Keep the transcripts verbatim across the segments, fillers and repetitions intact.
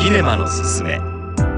キネマのすすめ。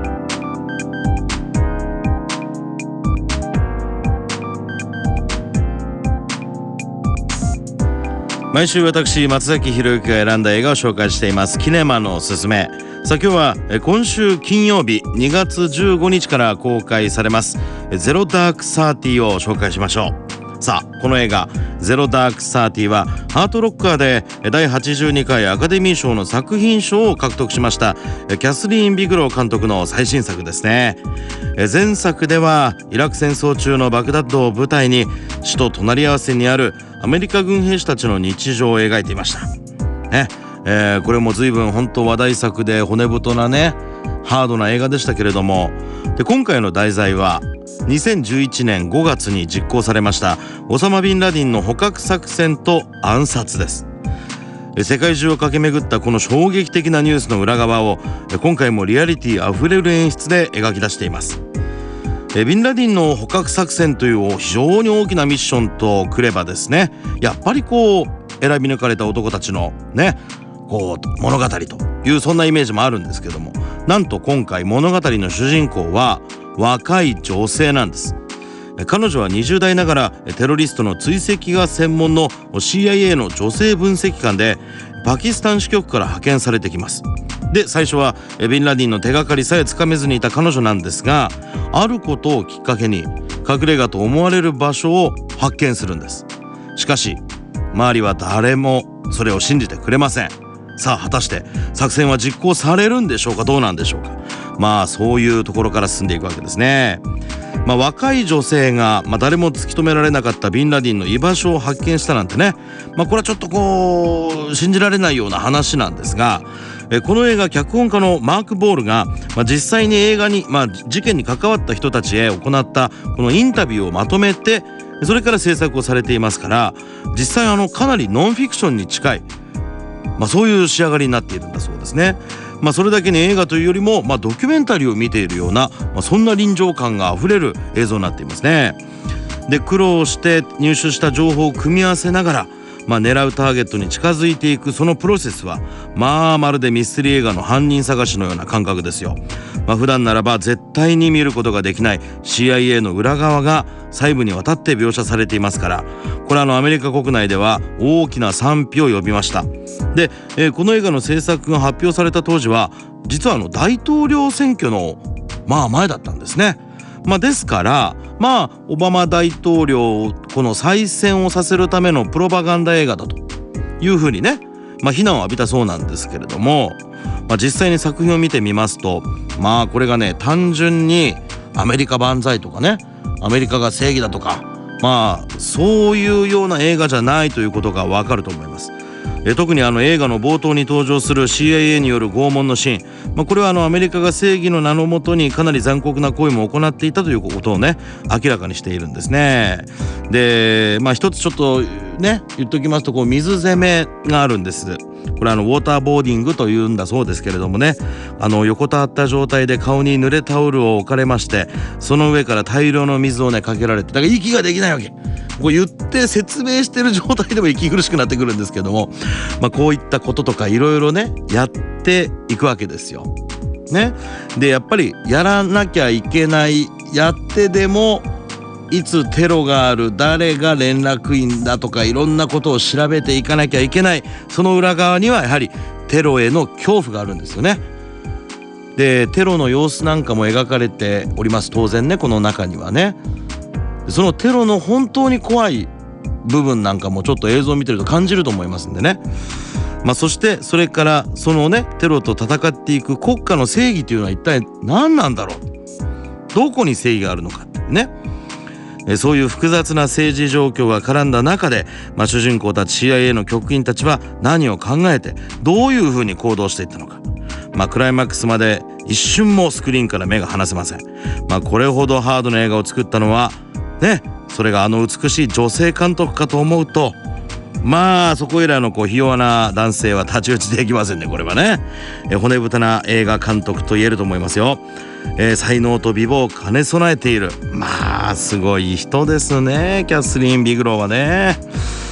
毎週私松崎ひろゆきが選んだ映画を紹介していますキネマのすすめ。さあ今日は今週金曜日にがつじゅうごにちから公開されますゼロダークサーティーを紹介しましょう。さあこの映画ゼロダークサーティーはハートロッカーでだいはちじゅうにかいアカデミー賞の作品賞を獲得しましたキャスリーン・ビグロー監督の最新作ですね。前作ではイラク戦争中のバグダッドを舞台に死と隣り合わせにあるアメリカ軍兵士たちの日常を描いていました、ねえー、これも随分本当話題作で骨太なねハードな映画でしたけれども、で今回の題材はにせんじゅういちねんごがつに実行されましたオサマ・ビンラディンの捕獲作戦と暗殺です。世界中を駆け巡ったこの衝撃的なニュースの裏側を今回もリアリティあふれる演出で描き出しています。ビンラディンの捕獲作戦という非常に大きなミッションとくればですね、やっぱりこう選び抜かれた男たちのねこう物語というそんなイメージもあるんですけども、なんと今回物語の主人公は若い女性なんです。彼女はにじゅうだいながらテロリストの追跡が専門の シーアイエー の女性分析官でパキスタン支局から派遣されてきます。で最初はビンラディンの手がかりさえつかめずにいた彼女なんですが、あることをきっかけに隠れ家と思われる場所を発見するんです。しかし周りは誰もそれを信じてくれません。さあ果たして作戦は実行されるんでしょうか、どうなんでしょうか。まあそういうところから進んでいくわけですね。まあ、若い女性が、まあ、誰も突き止められなかったビンラディンの居場所を発見したなんてね、まあ、これはちょっとこう信じられないような話なんですが、えこの映画脚本家のマーク・ボールが、まあ、実際に映画に、まあ、事件に関わった人たちへ行ったこのインタビューをまとめてそれから制作をされていますから、実際あのかなりノンフィクションに近い、まあ、そういう仕上がりになっているんだそうですね。まあ、それだけに映画というよりも、まあ、ドキュメンタリーを見ているような、まあ、そんな臨場感があふれる映像になっていますね。で苦労して入手した情報を組み合わせながら、まあ、狙うターゲットに近づいていくそのプロセスはまあまるでミステリー映画の犯人探しのような感覚ですよ。まあ、普段ならば絶対に見ることができない シーアイエー の裏側が細部にわたって描写されていますから、これはあのアメリカ国内では大きな賛否を呼びました。で、えー、この映画の制作が発表された当時は実はあの大統領選挙のまあ前だったんですね。まあ、ですからまあオバマ大統領をこの再選をさせるためのプロパガンダ映画だというふうにね、まあ、非難を浴びたそうなんですけれども、まあ、実際に作品を見てみますと、まあこれがね単純にアメリカ万歳とかねアメリカが正義だとか、まあそういうような映画じゃないということがわかると思います。え特にあの映画の冒頭に登場する シーアイエー による拷問のシーン、まあ、これはあのアメリカが正義の名のもとにかなり残酷な行為も行っていたということをね明らかにしているんですね。でまあ一つちょっとね言っておきますと、こう水攻めがあるんです。これはあのウォーターボーディングというんだそうですけれどもね、あの横たわった状態で顔に濡れタオルを置かれまして、その上から大量の水をねかけられて、だから息ができないわけ。こう言って説明してる状態でも息苦しくなってくるんですけども、まあ、こういったこととかいろいろねやっていくわけですよ。ね、でやっぱりやらなきゃいけない、やってでもいつテロがある、誰が連絡員だとかいろんなことを調べていかなきゃいけない、その裏側にはやはりテロへの恐怖があるんですよね。でテロの様子なんかも描かれております。当然ねこの中にはねそのテロの本当に怖い部分なんかもちょっと映像を見てると感じると思いますんでね、まあ、そしてそれからそのねテロと戦っていく国家の正義というのは一体何なんだろう、どこに正義があるのかっていうね、えそういう複雑な政治状況が絡んだ中で、まあ、主人公たち シーアイエー の局員たちは何を考えてどういうふうに行動していったのか、まあ、クライマックスまで一瞬もスクリーンから目が離せません。まあ、これほどハードな映画を作ったのはね、それがあの美しい女性監督かと思うと、まあそこいらのこうひ弱な男性は太刀打ちできませんね。これはねえ骨太な映画監督と言えると思いますよ。えー、才能と美貌を兼ね備えている、まあすごい人ですねキャスリーン・ビグローはね。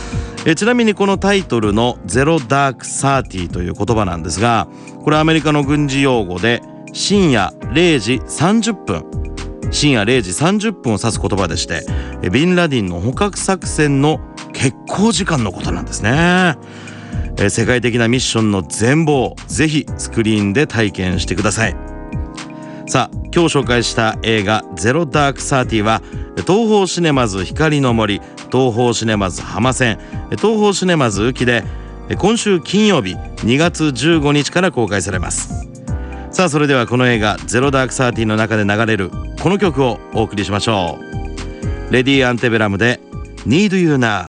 えちなみにこのタイトルのゼロダークサーティという言葉なんですが、これアメリカの軍事用語で深夜れいじさんじゅっぷん深夜れいじさんじゅっぷんを指す言葉でして、ビンラディンの捕獲作戦の決行時間のことなんですね。え世界的なミッションの全貌、ぜひスクリーンで体験してください。さあ、今日紹介した映画ゼロダークサーティは東宝シネマズ光の森、東宝シネマズ浜線、東宝シネマズ宇城で今週金曜日にがつじゅうごにちから公開されます。さあ、それではこの映画ゼロダークサーティの中で流れるこの曲をお送りしましょう。レディーアンテベラムで Need You Now。